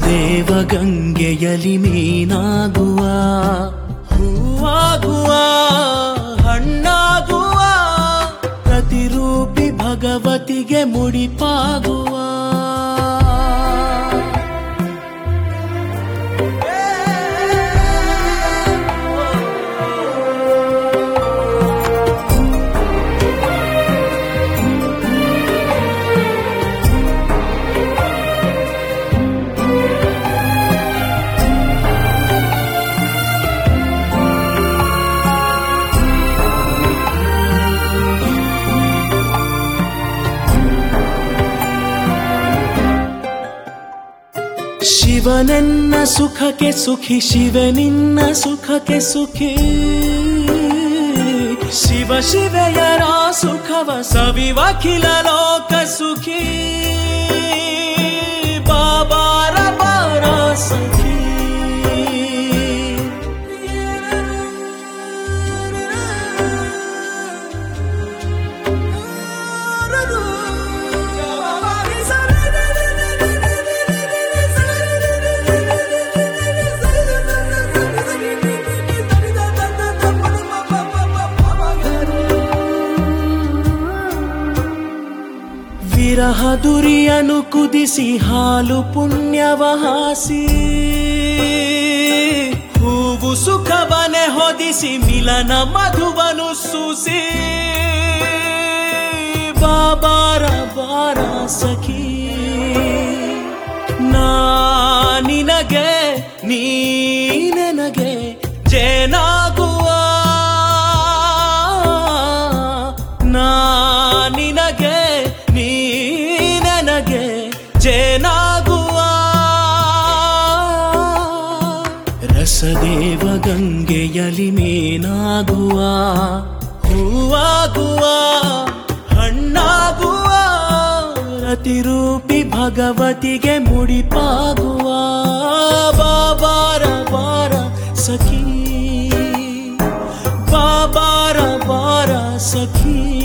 ರಸದೇವ ಗಂಗೆಯಲಿ ಮೀನಾಗುವ, ಹೂವಾಗುವ, ಹಣ್ಣಾಗುವ, ಪ್ರತಿರೂಪಿ ಭಗವತಿಗೆ ಮುಡಿಪಾಗುವ. ಶಿವನೆನ್ನ ಸುಖಕ್ಕೆ ಸುಖಿ, ಶಿವನಿನ್ನ ಸುಖಕ್ಕೆ ಸುಖಿ, ಶಿವ ಶಿವೆಯರ ಸುಖವ ಸವಿವಖಿಲ ಲೋಕ ಸುಖಿ. ಬಾಬಾರ ಬಾರ ಸಖಿ, ವಿರಹ ದುರಿಯನು ಕುದಿಸಿ ಹಾಲು ಪುಣ್ಯವ ಹಾಸಿ, ಹೂವು ಸುಖವನೆ ಹೊದಿಸಿ ಮಿಲನ ಮಧುವನು ಸೂಸಿ. ಬಾಬಾರ ಬಾರ ಸಖಿ, ನಾ ನಿನಗೆ ನೀ ನನಗೆ ಜೇನಾಗುವ, ನಾ ನಿನಗೆ ನೀ ನನಗೆ ಜೇನಾಗುವ. ರಸದೇವ ಗಂಗೆಯಲಿ ಮೀನಾಗುವ, ಹೂವಾಗುವ, ಹಣ್ಣಾಗುವ, ರತಿರೂಪಿ ಭಗವತಿಗೆ ಮುಡಿಪಾಗುವ. ಬಾಬಾರ ಬಾರ ಸಖಿ, ಬಾಬಾರ ಬಾರ ಸಖಿ.